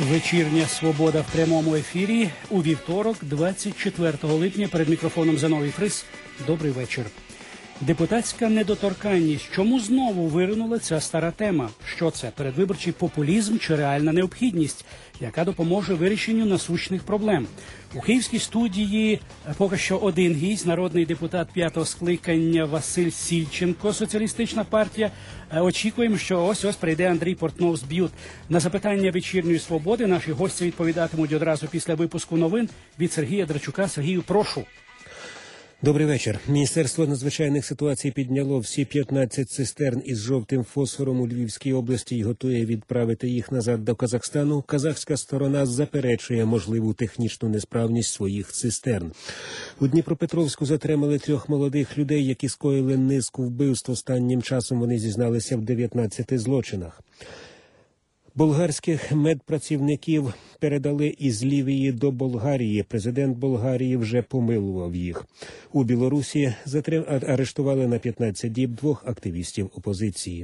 Вечірня «Свобода» в прямому ефірі у вівторок, 24 липня. Перед мікрофоном Зиновій Фрис. Добрий вечір. Депутатська недоторканність. Чому знову виринула ця стара тема? Що це? Передвиборчий популізм чи реальна необхідність, яка допоможе вирішенню насущних проблем? У київській студії поки що один гість, народний депутат 5-го скликання Василь Сільченко, Соціалістична партія. Очікуємо, що ось прийде Андрій Портнов з БЮТ. На запитання вечірньої «Свободи» наші гості відповідатимуть одразу після випуску новин від Сергія Драчука. Сергію, прошу. Добрий вечір. Міністерство надзвичайних ситуацій підняло всі 15 цистерн із жовтим фосфором у Львівській області і готує відправити їх назад до Казахстану. Казахська сторона заперечує можливу технічну несправність своїх цистерн. У Дніпропетровську затримали 3 молодих людей, які скоїли низку вбивств. Останнім часом вони зізналися в 19 злочинах. Болгарських медпрацівників передали із Лівії до Болгарії. Президент Болгарії вже помилував їх. У Білорусі арештували на 15 діб 2 активістів опозиції.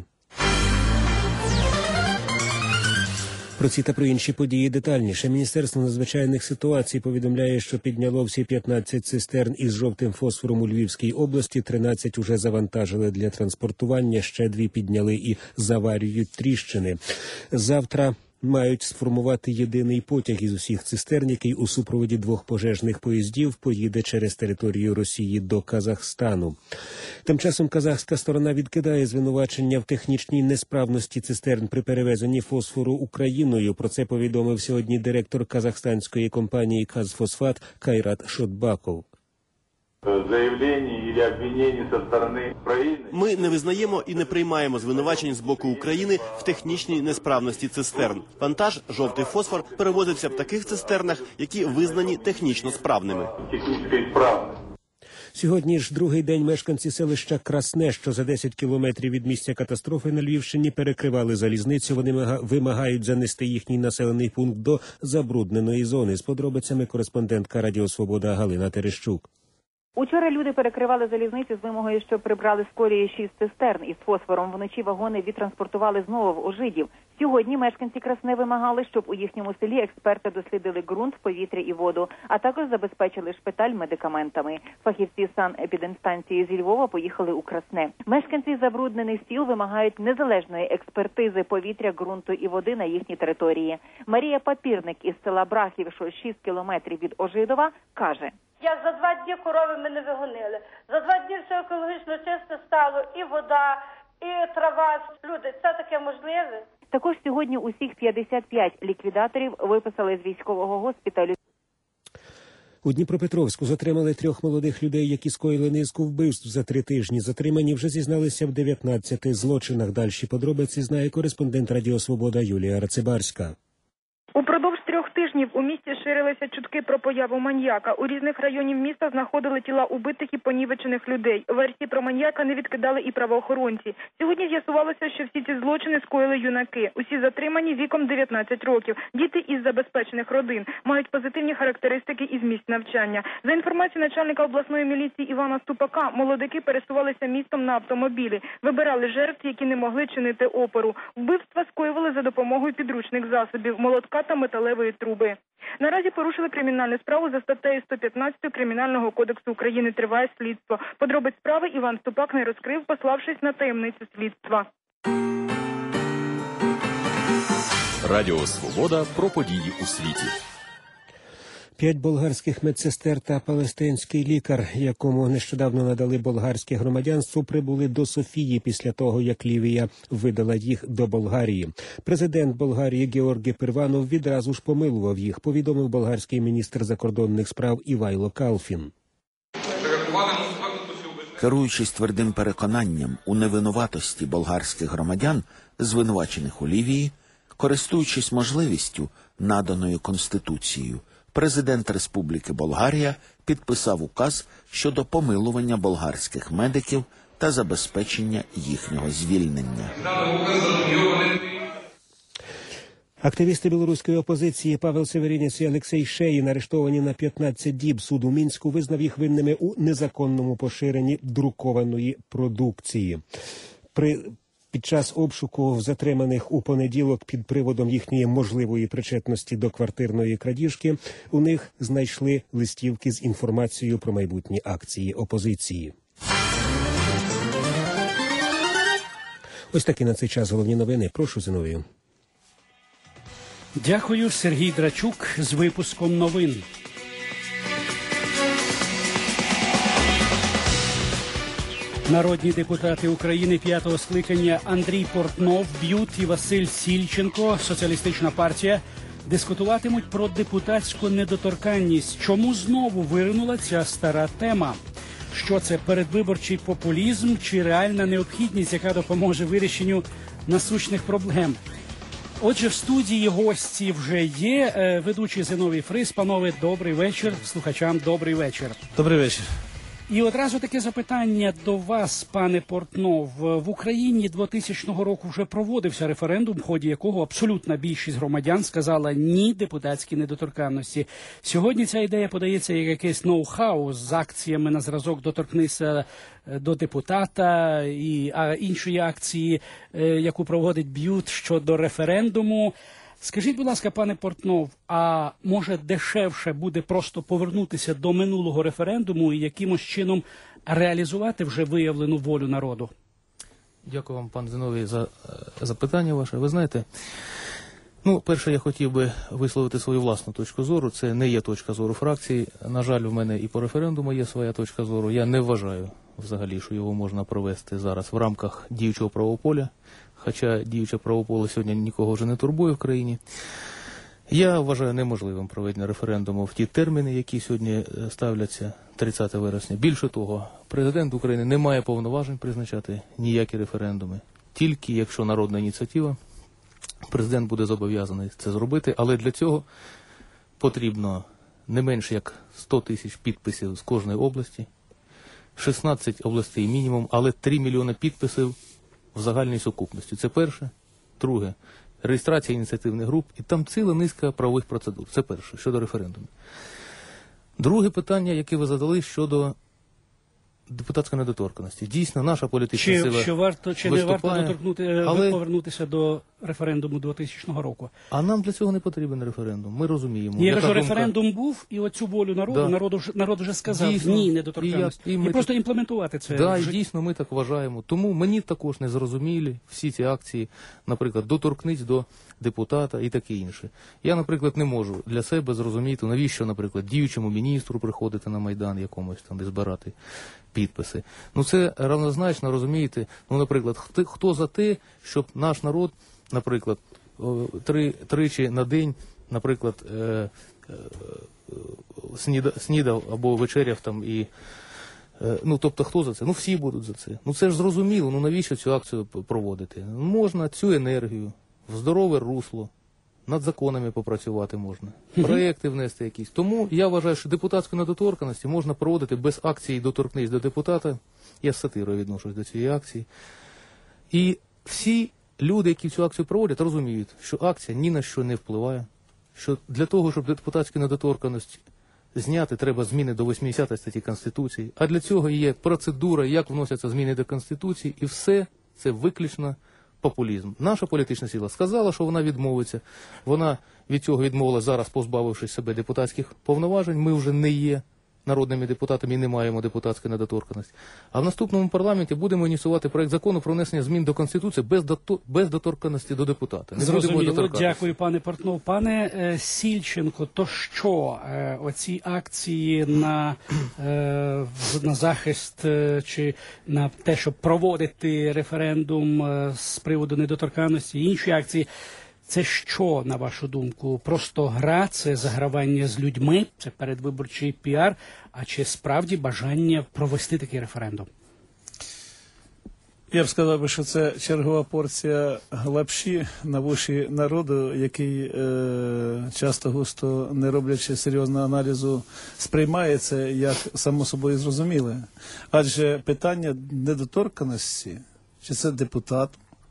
Про ці та про інші події детальніше. Міністерство надзвичайних ситуацій повідомляє, що підняло всі 15 цистерн із жовтим фосфором у Львівській області, 13 уже завантажили для транспортування, ще 2 підняли і заварюють тріщини. Завтра мають сформувати єдиний потяг із усіх цистерн, який у супроводі 2 пожежних поїздів поїде через територію Росії до Казахстану. Тим часом казахська сторона відкидає звинувачення в технічній несправності цистерн при перевезенні фосфору Україною. Про це повідомив сьогодні директор казахстанської компанії «Казфосфат» Кайрат Шотбаков. Ми не визнаємо і не приймаємо звинувачень з боку України в технічній несправності цистерн. Вантаж «Жовтий фосфор» перевозиться в таких цистернах, які визнані технічно справними. Сьогодні ж другий день мешканці селища Красне, що за 10 кілометрів від місця катастрофи на Львівщині, перекривали залізницю. Вони вимагають занести їхній населений пункт до забрудненої зони. З подробицями кореспондентка Радіо Свобода Галина Терещук. Учора люди перекривали залізницю з вимогою, щоб прибрали з колії 6 цистерн із фосфором. Вночі вагони відтранспортували знову в Ожидів. Сьогодні мешканці Красне вимагали, щоб у їхньому селі експерти дослідили ґрунт, повітря і воду, а також забезпечили шпиталь медикаментами. Фахівці санепідемстанції зі Львова поїхали у Красне. Мешканці забруднених сіл вимагають незалежної експертизи повітря, ґрунту і води на їхній території. Марія Папірник із села Брахів, що 6 кілометрів від Ожидова, каже: як за 2 дні корови ми не вигонили. За 2 дні все екологічно чисте стало, і вода, і трава. Люди, це таке можливе? Також сьогодні усіх 55 ліквідаторів виписали з військового госпіталю. У Дніпропетровську затримали 3 молодих людей, які скоїли низку вбивств за 3 тижні. Затримані вже зізналися в 19 злочинах. Дальші подробиці знає кореспондент Радіо Свобода Юлія Рацибарська. Упродовж 3 тижнів у місті ширилися чутки про появу маньяка. У різних районів міста знаходили тіла убитих і понівечених людей. Версії про маньяка не відкидали і правоохоронці. Сьогодні з'ясувалося, що всі ці злочини скоїли юнаки. Усі затримані віком 19 років. Діти із забезпечених родин. Мають позитивні характеристики із місць навчання. За інформацією начальника обласної міліції Івана Ступака, молодики пересувалися містом на автомобілі. Вибирали жертв, які не могли чинити опору. Вбивства скоювали за допомогою підручних засобів, молотка та металевої труби. Наразі порушили кримінальну справу за статтею 115 Кримінального кодексу України. Триває слідство. Подробиць справи Іван Ступак не розкрив, пославшись на таємницю слідства. Радіо Свобода про події у світі. 5 болгарських медсестер та палестинський лікар, якому нещодавно надали болгарське громадянство, прибули до Софії після того, як Лівія видала їх до Болгарії. Президент Болгарії Георгі Пирванов відразу ж помилував їх, повідомив болгарський міністр закордонних справ Івайло Калфін. Керуючись твердим переконанням у невинуватості болгарських громадян, звинувачених у Лівії, користуючись можливістю, наданою Конституцією, президент Республіки Болгарія підписав указ щодо помилування болгарських медиків та забезпечення їхнього звільнення. Активісти білоруської опозиції Павел Северінець і Олексій Шеїн арештовані на 15 діб. Суд у Мінську визнав їх винними у незаконному поширенні друкованої продукції. Під час обшуку затриманих у понеділок під приводом їхньої можливої причетності до квартирної крадіжки у них знайшли листівки з інформацією про майбутні акції опозиції. Ось такі на цей час головні новини. Прошу, Зиновію. Дякую, Сергій Драчук з випуском новин. Народні депутати України 5-го скликання Андрій Портнов, Б'ют і Василь Сільченко, Соціалістична партія, дискутуватимуть про депутатську недоторканність. Чому знову виринула ця стара тема? Що це, передвиборчий популізм чи реальна необхідність, яка допоможе вирішенню насущних проблем? Отже, в студії гості вже є. Ведучий Зиновій Фрис. Панове, добрий вечір. Слухачам добрий вечір. Добрий вечір. І одразу таке запитання до вас, пане Портнов. В Україні 2000 року вже проводився референдум, в ході якого абсолютна більшість громадян сказала «ні» депутатській недоторканності. Сьогодні ця ідея подається як якийсь ноу-хау з акціями на зразок «доторкнися до депутата» і іншої акції, яку проводить Б'ют щодо референдуму. Скажіть, будь ласка, пане Портнов, а може дешевше буде просто повернутися до минулого референдуму і якимось чином реалізувати вже виявлену волю народу? Дякую вам, пан Зиновій, за запитання ваше. Ви знаєте, перше, я хотів би висловити свою власну точку зору. Це не є точка зору фракції. На жаль, у мене і по референдуму є своя точка зору. Я не вважаю взагалі, що його можна провести зараз в рамках діючого правового поля. Хоча діюче правополе сьогодні нікого вже не турбує в країні. Я вважаю неможливим проведення референдуму в ті терміни, які сьогодні ставляться 30 вересня. Більше того, президент України не має повноважень призначати ніякі референдуми. Тільки якщо народна ініціатива, президент буде зобов'язаний це зробити, але для цього потрібно не менше як 100 тисяч підписів з кожної області, 16 областей мінімум, але 3 мільйони підписів в загальній сукупності. Це перше. Друге, реєстрація ініціативних груп. І там ціла низка правових процедур. Це перше, щодо референдуму. Друге питання, яке ви задали, щодо депутатської недоторканності. Дійсно, наша політична сила не варто повернутися до референдуму 2000 року? А нам для цього не потрібен референдум. Ми розуміємо. Я кажу, референдум був, і оцю волю народу, народ вже сказав, дійсно, ні, недоторканність. І просто імплементувати це. Так, і дійсно ми так вважаємо. Тому мені також не зрозумілі всі ці акції, наприклад, доторкнись до депутата і таке інше. Я, наприклад, не можу для себе зрозуміти, навіщо, наприклад, діючому міністру приходити на Майдан якомусь там, де збирати підписи. Це равнозначно, розумієте, наприклад, хто за те, щоб наш народ, наприклад, тричі на день, наприклад, снідав або вечеряв там і, тобто хто за це? Всі будуть за це. Це ж зрозуміло, навіщо цю акцію проводити? Можна цю енергію в здорове русло, над законами попрацювати можна, проєкти внести якісь. Тому я вважаю, що депутатську недоторканності можна проводити без акції «Доторкнись до депутата». Я з сатирою відношусь до цієї акції. І всі люди, які цю акцію проводять, розуміють, що акція ні на що не впливає, що для того, щоб депутатську недоторканність зняти, треба зміни до 80 статті Конституції, а для цього є процедура, як вносяться зміни до Конституції, і все це виключно популізм. Наша політична сила сказала, що вона відмовиться. Вона від цього відмовила зараз, позбавившись себе депутатських повноважень. Ми вже не є народними депутатами і не маємо депутатської недоторканності. А в наступному парламенті будемо ініціювати проект закону про внесення змін до Конституції без доторканості до депутата. Зрозуміло. Дякую, пане Портнов. Пане Сільченко, то що оці акції на захист чи на те, щоб проводити референдум з приводу недоторканності, інші акції, це що, на вашу думку? Просто гра, це загравання з людьми, це передвиборчий піар, а чи справді бажання провести такий референдум? Я б сказав, що це чергова порція лапші на вуші народу, який часто-густо, не роблячи серйозного аналізу, сприймає це як само собою зрозуміле. Адже питання недоторканності, чи це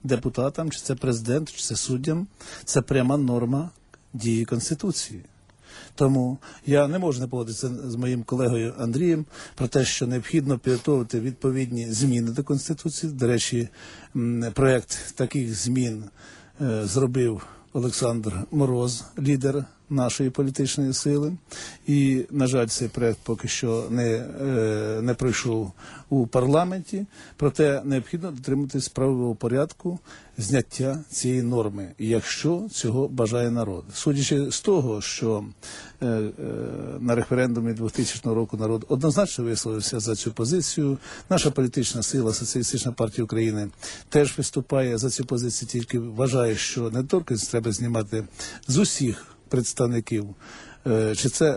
депутатам, чи це президенту, чи це суддям, це пряма норма дії Конституції. Тому я не можу не погодитися з моїм колегою Андрієм про те, що необхідно підготовити відповідні зміни до Конституції. До речі, проєкт таких змін зробив Олександр Мороз, лідер нашої політичної сили. І, на жаль, цей проєкт поки що не пройшов у парламенті. Проте необхідно дотримуватись правового порядку зняття цієї норми, якщо цього бажає народ. Судячи з того, що на референдумі 2000 року народ однозначно висловився за цю позицію, наша політична сила, Соціалістична партія України, теж виступає за цю позицію, тільки вважає, що недоторканність треба знімати з усіх представників, чи це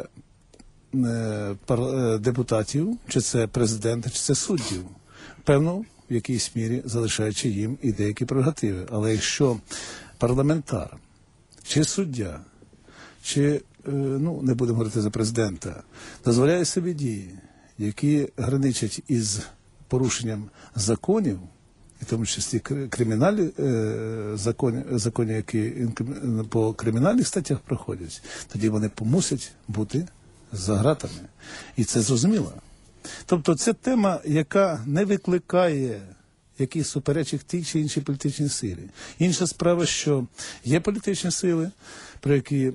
депутатів, чи це президента, чи це суддів. Певно, в якійсь мірі залишаючи їм і деякі прерогативи. Але якщо парламентар, чи суддя, чи, не будемо говорити за президента, дозволяє собі дії, які граничать із порушенням законів, і в тому числі кримінальні закони, які по кримінальних статтях проходять, тоді вони мусять бути за ґратами. І це зрозуміло. Тобто це тема, яка не викликає якихось суперечок тій чи іншій політичній силі. Інша справа, що є політичні сили, про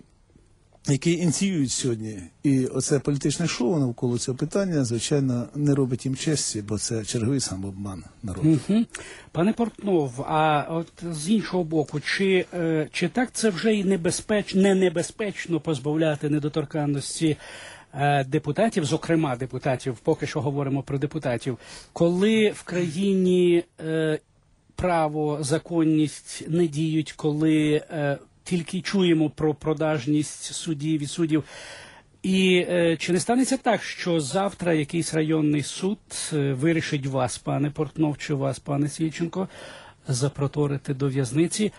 які ініціюють сьогодні. І оце політичне шоу навколо цього питання, звичайно, не робить їм честі, бо це черговий самообман народу. Пане Портнов, а от з іншого боку, чи так це вже і не небезпечно позбавляти недоторканності депутатів, зокрема депутатів, поки що говоримо про депутатів, коли в країні право, законність не діють, коли тільки чуємо про продажність суддів і суддів. І чи не станеться так, що завтра якийсь районний суд вирішить вас, пане Портнов, чи вас, пане Сільченко, запроторити до в'язниці?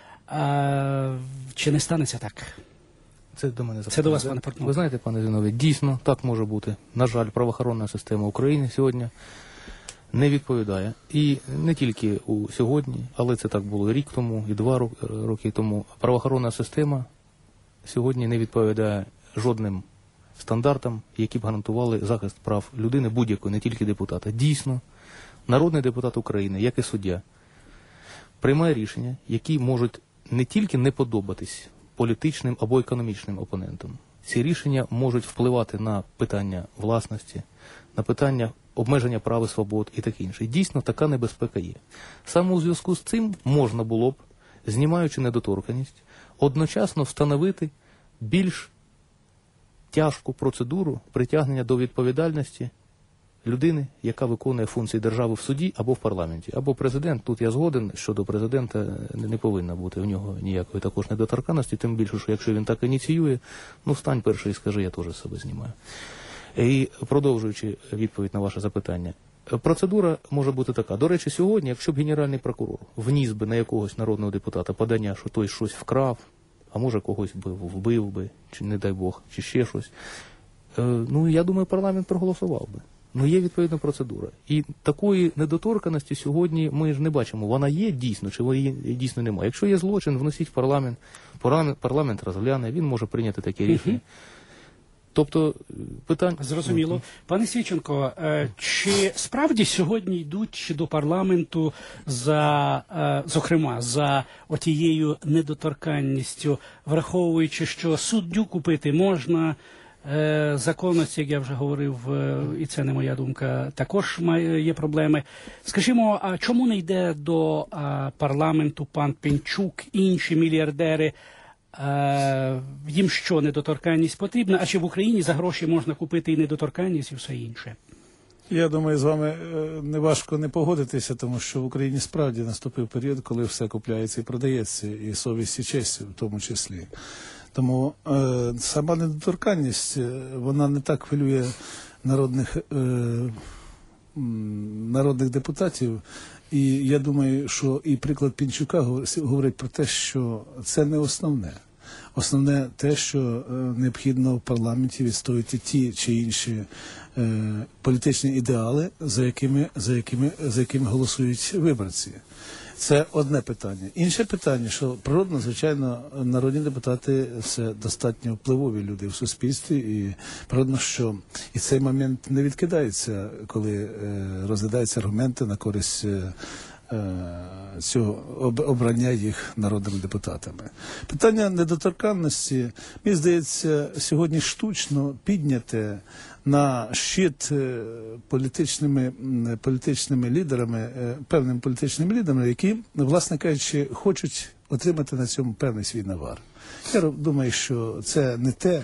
Чи не станеться так? Це до мене запитання. Це до вас, пане Портнов. Ви знаєте, пане Зіновій, дійсно так може бути. На жаль, правоохоронна система України сьогодні не відповідає. І не тільки сьогодні, але це так було і рік тому, і 2 роки тому. Правоохоронна система сьогодні не відповідає жодним стандартам, які б гарантували захист прав людини будь-якої, не тільки депутата. Дійсно, народний депутат України, як і суддя, приймає рішення, які можуть не тільки не подобатись політичним або економічним опонентам. Ці рішення можуть впливати на питання власності, на питання обмеження прав і свобод і таке інше. Дійсно, така небезпека є. Саме у зв'язку з цим можна було б, знімаючи недоторканність, одночасно встановити більш тяжку процедуру притягнення до відповідальності людини, яка виконує функції держави в суді або в парламенті. Або президент, тут я згоден, щодо президента не повинна бути у нього ніякої також недоторканності, тим більше, що якщо він так ініціює, встань перший і скажи, я теж себе знімаю. І продовжуючи відповідь на ваше запитання, процедура може бути така. До речі, сьогодні, якщо б Генеральний прокурор вніс би на якогось народного депутата подання, що той щось вкрав, а може когось би вбив би, чи не дай Бог, чи ще щось, я думаю, парламент проголосував би. Є відповідна процедура. І такої недоторканості сьогодні ми ж не бачимо. Вона є дійсно, чи її дійсно немає. Якщо є злочин, вносіть в парламент, парламент розгляне, він може прийняти таке рішення. Тобто питання... Зрозуміло. Пане Січенко, чи справді сьогодні йдуть до парламенту зокрема, за отією недоторканністю, враховуючи, що суддю купити можна, законності, як я вже говорив, і це не моя думка, також є проблеми. Скажімо, а чому не йде до парламенту пан Пінчук, інші мільярдери? Їм що, недоторканність потрібна? А чи в Україні за гроші можна купити і недоторканність, і все інше? Я думаю, з вами неважко не погодитися, тому що в Україні справді наступив період, коли все купляється і продається, і совість, і честь в тому числі. Тому сама недоторканність, вона не так хвилює народних депутатів. І я думаю, що і приклад Пінчука говорить про те, що це не основне. Основне те, що необхідно в парламенті відстояти ті чи інші політичні ідеали, за якими голосують виборці. Це одне питання. Інше питання, що природно, звичайно, народні депутати – це достатньо впливові люди в суспільстві, і природно, що і цей момент не відкидається, коли розглядаються аргументи на користь цього обрання їх народними депутатами. Питання недоторканності, мені здається, сьогодні штучно підняте на щит політичними лідерами, певними політичними лідерами, які, власне кажучи, хочуть отримати на цьому певний свій навар. Я думаю, що це не те,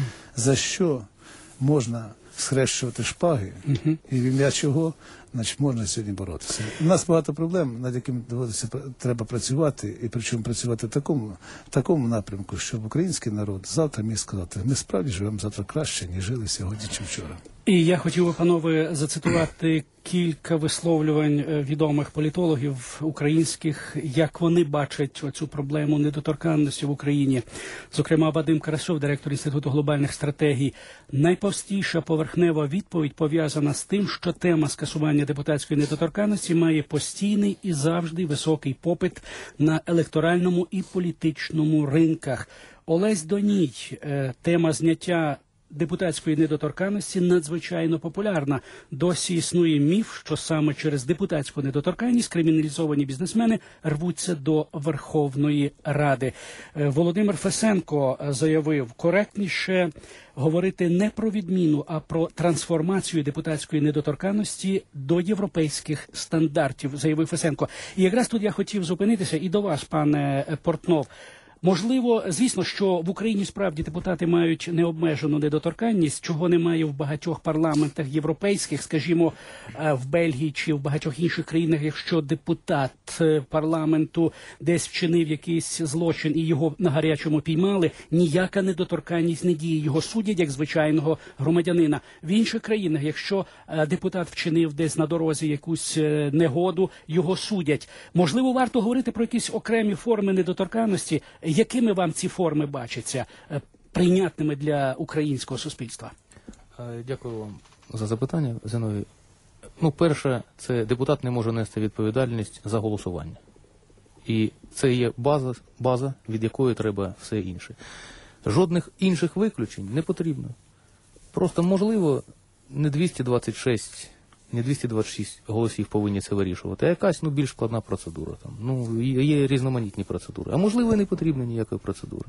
за що можна схрещувати шпаги, і в ім'я чого, значить, можна сьогодні боротися. У нас багато проблем, над якими доводиться треба працювати, і причому працювати в такому напрямку, щоб український народ завтра міг сказати, ми справді живемо завтра краще, ніж жили сьогодні чи вчора. І я хотів би, панове, зацитувати кілька висловлювань відомих політологів українських, як вони бачать оцю проблему недоторканності в Україні. Зокрема, Вадим Карасьов, директор Інституту глобальних стратегій. Найпростіша поверхнева відповідь пов'язана з тим, що тема скасування депутатської недоторканності має постійний і завжди високий попит на електоральному і політичному ринках. Олесь Доній, тема зняття депутатської недоторканності надзвичайно популярна. Досі існує міф, що саме через депутатську недоторканність криміналізовані бізнесмени рвуться до Верховної Ради. Володимир Фесенко заявив, коректніше говорити не про відміну, а про трансформацію депутатської недоторканності до європейських стандартів, заявив Фесенко. І якраз тут я хотів зупинитися і до вас, пане Портнов. Можливо, звісно, що в Україні справді депутати мають необмежену недоторканність, чого немає в багатьох парламентах європейських, скажімо, в Бельгії чи в багатьох інших країнах, якщо депутат парламенту десь вчинив якийсь злочин і його на гарячому піймали, ніяка недоторканність не діє, його судять як звичайного громадянина. В інших країнах, якщо депутат вчинив десь на дорозі якусь негоду, його судять. Можливо, варто говорити про якісь окремі форми недоторканності. Якими вам ці форми бачаться прийнятними для українського суспільства? Дякую вам за запитання, Зиновій. Перше, це депутат не може нести відповідальність за голосування. І це є база, від якої треба все інше. Жодних інших виключень не потрібно. Просто, можливо, не 226, не 226 голосів повинні це вирішувати, а якась більш складна процедура. Є різноманітні процедури. А можливо, і не потрібно ніякої процедури.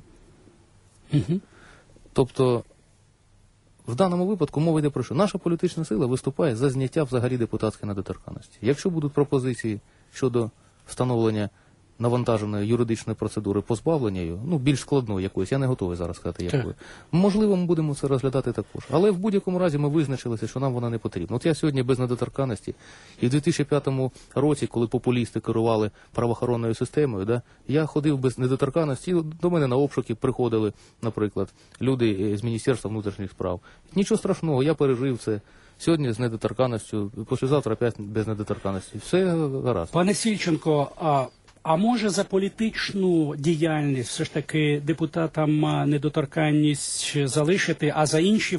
Тобто, в даному випадку мова йде про що? Наша політична сила виступає за зняття взагалі депутатської недоторканності. Якщо будуть пропозиції щодо встановлення навантаженої юридичної процедури позбавлення її, більш складної якоїсь, я не готовий зараз сказати, якої. Можливо, ми будемо це розглядати також. Але в будь-якому разі ми визначилися, що нам вона не потрібна. От я сьогодні без недоторканності, і в 2005 році, коли популісти керували правоохоронною системою, я ходив без недоторканності, і до мене на обшуки приходили, наприклад, люди з Міністерства внутрішніх справ. Нічого страшного, я пережив це. Сьогодні з недоторканністю, післязавтра опять без недоторканності. Все гаразд. Пане Сільченко, а може за політичну діяльність все ж таки депутатам недоторканність залишити, а за інші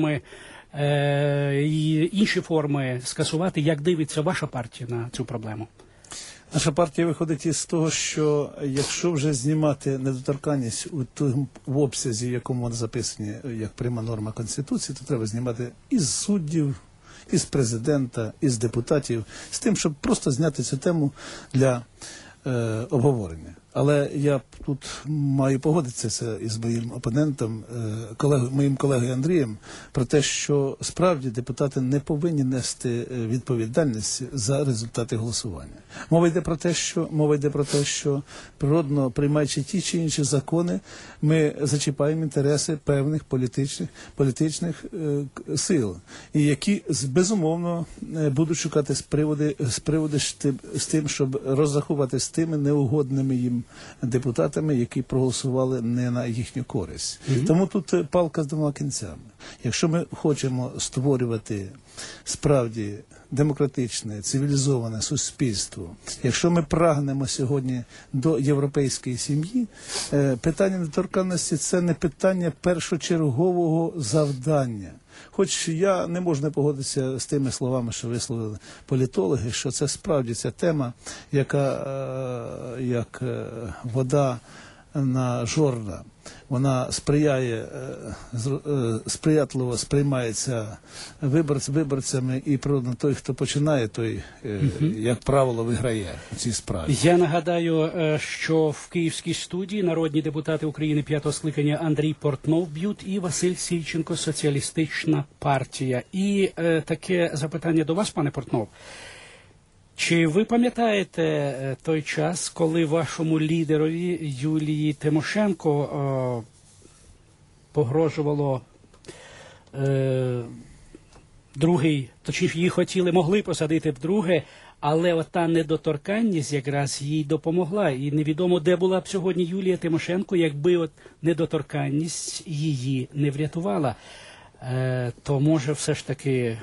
форми скасувати? Як дивиться ваша партія на цю проблему? Наша партія виходить із того, що якщо вже знімати недоторканність в обсязі, в якому вона записані як пряма норма Конституції, то треба знімати із суддів, із президента, із депутатів, з тим, щоб просто зняти цю тему для обговорення. Але я тут маю погодитися із моїм опонентом, моїм колегою Андрієм, про те, що справді депутати не повинні нести відповідальність за результати голосування. Мова йде про те, що природно, приймаючи ті чи інші закони, ми зачіпаємо інтереси певних політичних сил, і які безумовно будуть шукати приводи з тим, щоб розрахувати з тими неугодними їм депутатами, які проголосували не на їхню користь. Тому тут палка з двома кінцями. Якщо ми хочемо створювати справді демократичне, цивілізоване суспільство, якщо ми прагнемо сьогодні до європейської сім'ї, питання недоторканності – це не питання першочергового завдання. Хоч я не можу не погодитися з тими словами, що висловили політологи, що це справді ця тема, яка як вода на жорна, вона сприятливо сприймається виборцями, і природно той, хто починає, той, як правило, виграє у цій справі. Я нагадаю, що в Київській студії народні депутати України 5-го скликання Андрій Портнов б'ють і Василь Сільченко, Соціалістична партія. І таке запитання до вас, пане Портнов. Чи ви пам'ятаєте той час, коли вашому лідерові Юлії Тимошенко погрожувало другий, точніше її могли посадити вдруге, але ота недоторканність якраз їй допомогла. І невідомо, де була б сьогодні Юлія Тимошенко, якби недоторканність її не врятувала. То може все ж таки...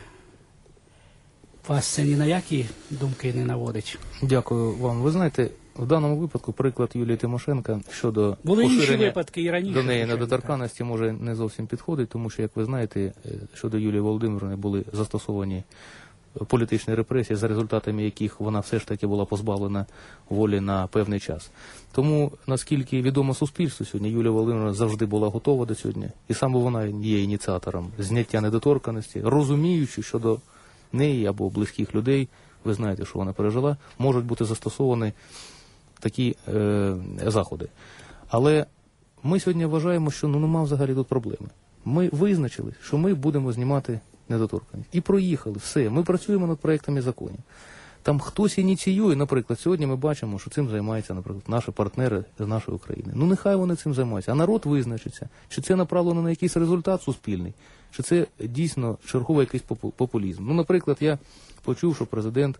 Вас це ні на які думки не наводить? Дякую вам. Ви знаєте, в даному випадку приклад Юлії Тимошенко щодо були інші поширення випадки і раніше до неї недоторканності може не зовсім підходить, тому що, як ви знаєте, щодо Юлії Володимирівни були застосовані політичні репресії, за результатами яких вона все ж таки була позбавлена волі на певний час. Тому, наскільки відомо суспільству сьогодні, Юлія Володимирівна завжди була готова до сьогодні, і саме вона є ініціатором зняття недоторканності, розуміючи, що до неї або близьких людей, ви знаєте, що вона пережила, можуть бути застосовані такі заходи. Але ми сьогодні вважаємо, що нема взагалі тут проблеми. Ми визначили, що ми будемо знімати недоторканність. І проїхали, все. Ми працюємо над проєктами законів. Там хтось ініціює, наприклад, сьогодні ми бачимо, що цим займаються, наприклад, наші партнери з нашої України. Нехай вони цим займаються, а народ визначиться, чи це направлено на якийсь результат суспільний, чи це дійсно черговий якийсь популізм. Наприклад, я почув, що президент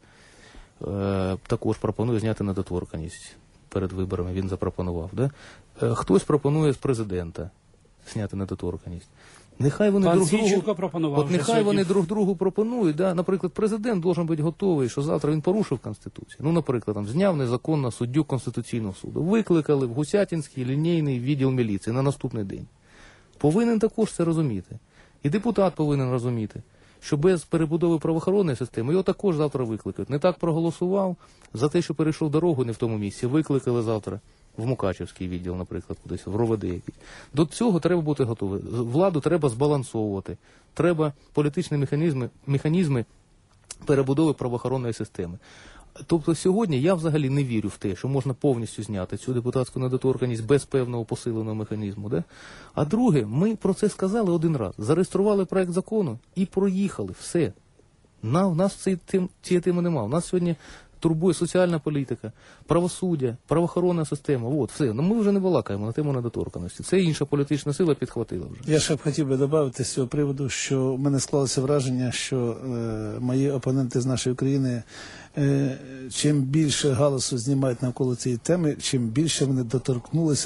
також пропонує зняти недоторканність перед виборами, він запропонував. Да? Хтось пропонує з президента зняти недоторканність. Нехай вони друг другу пропонують. Да? Наприклад, президент должен бути готовий, що завтра він порушив Конституцію. Наприклад, зняв незаконно суддю Конституційного суду. Викликали в Гусятинський лінійний відділ міліції на наступний день. Повинен також це розуміти. І депутат повинен розуміти, що без перебудови правоохоронної системи його також завтра викликають. Не так проголосував за те, що перейшов дорогу не в тому місці, викликали завтра в Мукачівський відділ, наприклад, кудись, в РОВД якийсь. До цього треба бути готовим. Владу треба збалансовувати. Треба політичні механізми перебудови правоохоронної системи. Тобто сьогодні я взагалі не вірю в те, що можна повністю зняти цю депутатську недоторканність без певного посиленого механізму. Да? А друге, ми про це сказали один раз, зареєстрували проект закону і проїхали. Все. У нас цієї теми немає. У нас сьогодні турбує соціальна політика, правосуддя, правоохоронна система. От, все. Ми вже не балакаємо на тему недоторканності. Це інша політична сила підхватила вже. Я ще б хотів би додати з цього приводу, що в мене склалося враження, що мої опоненти з нашої країни чим більше галасу знімають навколо цієї теми, чим більше вони доторкнулися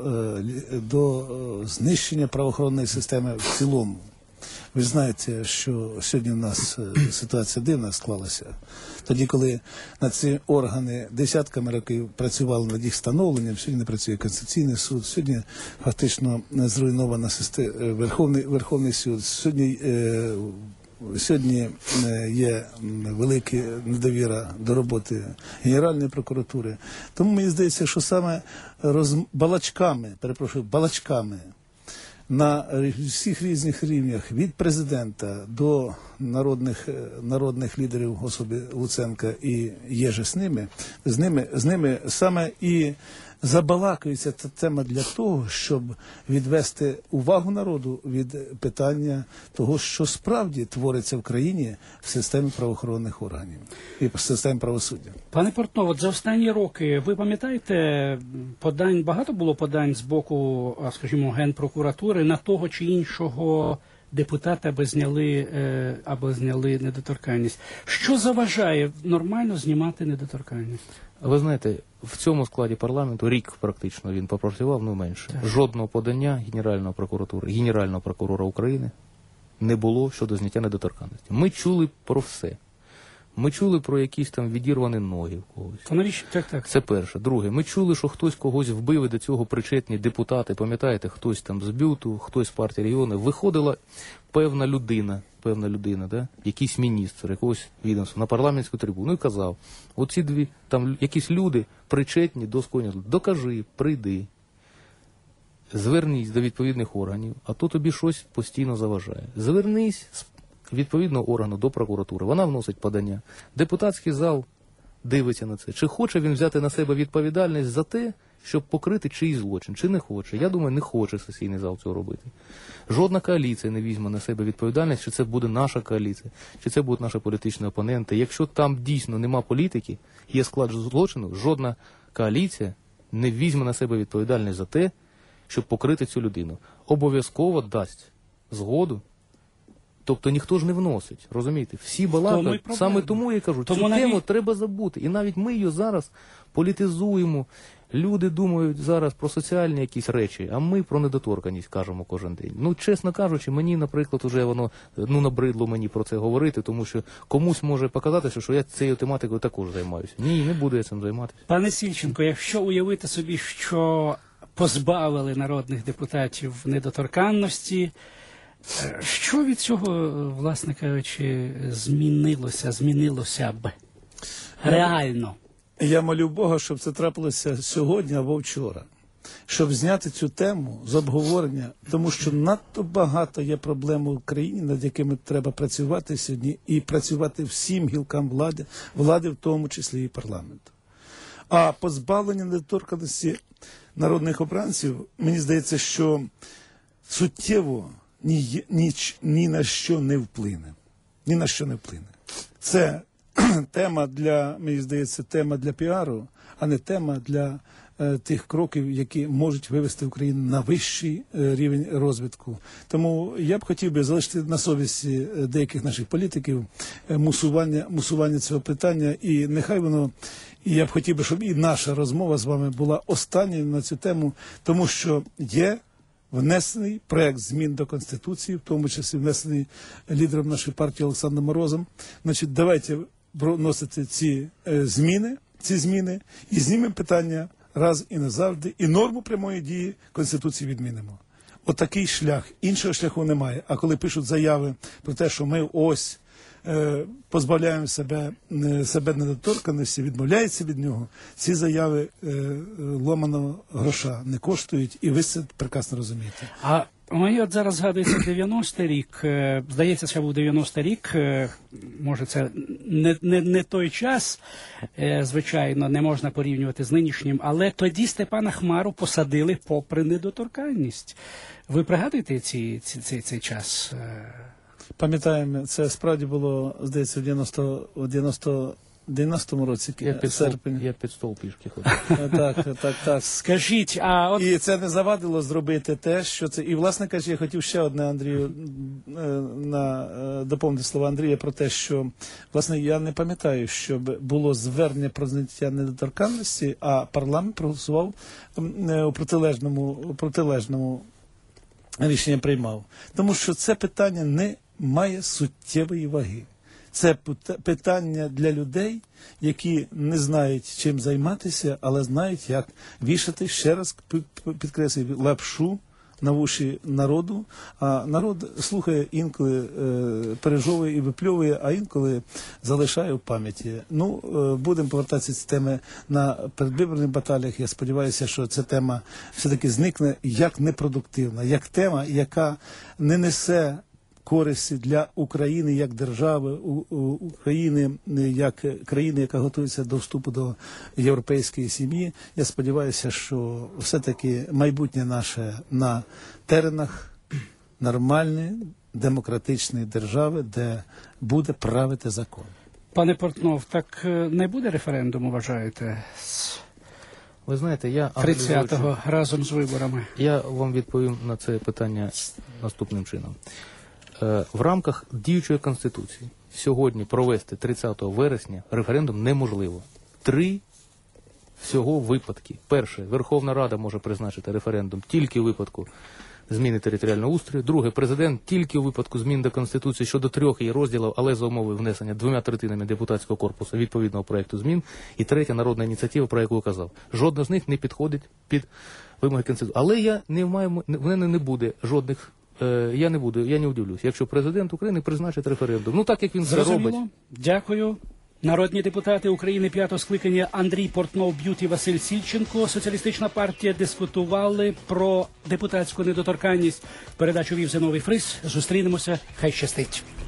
до знищення правоохоронної системи в цілому. Ви знаєте, що сьогодні в нас ситуація дивна склалася. Тоді, коли на ці органи десятками років працювали над їх встановленням, сьогодні не працює Конституційний суд, сьогодні фактично зруйнована Верховний суд, сьогодні є велика недовіра до роботи Генеральної прокуратури. Тому мені здається, що саме балачками на всіх різних рівнях, від президента до народних лідерів особи Луценка і Єжи з ними саме і забалакується ця тема для того, щоб відвести увагу народу від питання того, що справді твориться в країні в системі правоохоронних органів і в системі правосуддя. Пане Портнов, от за останні роки, ви пам'ятаєте, багато було подань з боку, скажімо, Генпрокуратури на того чи іншого депутата, аби зняли недоторканність. Що заважає нормально знімати недоторканність? Ви знаєте, в цьому складі парламенту рік практично він попрацював, менше. Так. Жодного подання Генерального прокурора України не було щодо зняття недоторканності. Ми чули про все. Ми чули про якісь там відірвані ноги в когось. То навіщо? Так. Це перше. Друге, ми чули, що хтось когось вбив, і до цього причетні депутати. Пам'ятаєте, хтось там з БЮТу, хтось з партії регіону. Виходила певна людина, да? Якийсь міністр, якогось відомства на парламентську трибуну і казав, оці дві, там якісь люди причетні до скоєння. Докажи, прийди, звернись до відповідних органів, а то тобі щось постійно заважає. Звернись з відповідного органу до прокуратури. Вона вносить подання. Депутатський зал дивиться на це. Чи хоче він взяти на себе відповідальність за те, щоб покрити чийсь злочин, чи не хоче. Я думаю, не хоче сесійний зал цього робити. Жодна коаліція не візьме на себе відповідальність, чи це буде наша коаліція, чи це будуть наші політичні опоненти. Якщо там дійсно нема політики, є склад злочину, жодна коаліція не візьме на себе відповідальність за те, щоб покрити цю людину. Обов'язково дасть згоду. Тобто ніхто ж не вносить, розумієте? Всі балакають, саме тому я кажу, цю тему треба забути. І навіть ми її зараз політизуємо. Люди думають зараз про соціальні якісь речі, а ми про недоторканність кажемо кожен день. Ну, чесно кажучи, мені, наприклад, уже воно набридло мені про це говорити, тому що комусь може показатися, що я цією тематикою також займаюся. Ні, не буду я цим займатися. Пане Сільченко, якщо уявити собі, що позбавили народних депутатів недоторканності, що від цього, власне кажучи, змінилося б реально? Я молю Бога, щоб це трапилося сьогодні або вчора. Щоб зняти цю тему з обговорення, тому що надто багато є проблем в Україні, над якими треба працювати сьогодні, і працювати всім гілкам влади, в тому числі і парламенту. А позбавлення недоторканності народних обранців, мені здається, що суттєво ні на що не вплине. Ні на що не вплине. Це тема мені здається, тема для піару, а не тема для тих кроків, які можуть вивести Україну на вищий рівень розвитку. Тому я б хотів би залишити на совісті деяких наших політиків мусування цього питання, і нехай воно, і я б хотів би, щоб і наша розмова з вами була останньою на цю тему, тому що є внесений проект змін до Конституції, в тому числі внесений лідером нашої партії Олександром Морозом. Значить, давайте вносити ці зміни і знімемо питання раз і назавжди, і норму прямої дії Конституції відмінимо. Отакий шлях. Іншого шляху немає. А коли пишуть заяви про те, що ми позбавляємо себе недоторканності, відмовляється від нього, ці заяви ломаного гроша не коштують, і ви це прекрасно розумієте. А мені от зараз згадується 90-й рік, здається, це був 90-й рік, може це не той час, звичайно, не можна порівнювати з нинішнім, але тоді Степана Хмару посадили попри недоторканність. Ви пригадуєте цей час? Пам'ятаємо, це справді було, здається, в 90-му році, серпень. Я під стол пішки ходив. Так. Скажіть, І це не завадило зробити те, що це... І, власне кажучи, я хотів ще одне, Андрію, доповнити слова Андрія про те, що, власне, я не пам'ятаю, щоб було звернення про зняття недоторканності, а парламент проголосував у протилежному рішення приймав. Тому що це питання не має суттєвої ваги. Це питання для людей, які не знають, чим займатися, але знають, як вішати, ще раз підкреслюю, лапшу на вуші народу. А народ слухає, інколи пережовує і випльовує, а інколи залишає в пам'яті. Будемо повертатися ці теми на передвиборних баталіях. Я сподіваюся, що ця тема все-таки зникне як непродуктивна, як тема, яка не несе користі для України як держави, України як країни, яка готується до вступу до європейської сім'ї. Я сподіваюся, що все-таки майбутнє наше на теренах нормальної, демократичної держави, де буде правити закон. Пане Портнов, так не буде референдуму, вважаєте? Ви знаєте, я 30-го разом з виборами. Я вам відповім на це питання наступним чином. В рамках діючої Конституції сьогодні провести 30 вересня референдум неможливо. 3 всього випадки. Перше, Верховна Рада може призначити референдум тільки у випадку зміни територіального устрою. Друге, президент тільки у випадку змін до Конституції щодо 3 її розділів, але за умови внесення 2/3 депутатського корпусу відповідного проекту змін. І третє, народна ініціатива, про яку казав. Жодна з них не підходить під вимоги Конституції. Але в мене не буде жодних, я не удивлюсь, якщо президент України призначить референдум. Ну так, як він це робить. Зрозуміло. Дякую. Народні депутати України 5-го скликання Андрій Портнов, Б'ют і Василь Сільченко, Соціалістична партія, дискутували про депутатську недоторканність. Передачу вів Зиновій Фрис. Зустрінемося. Хай щастить.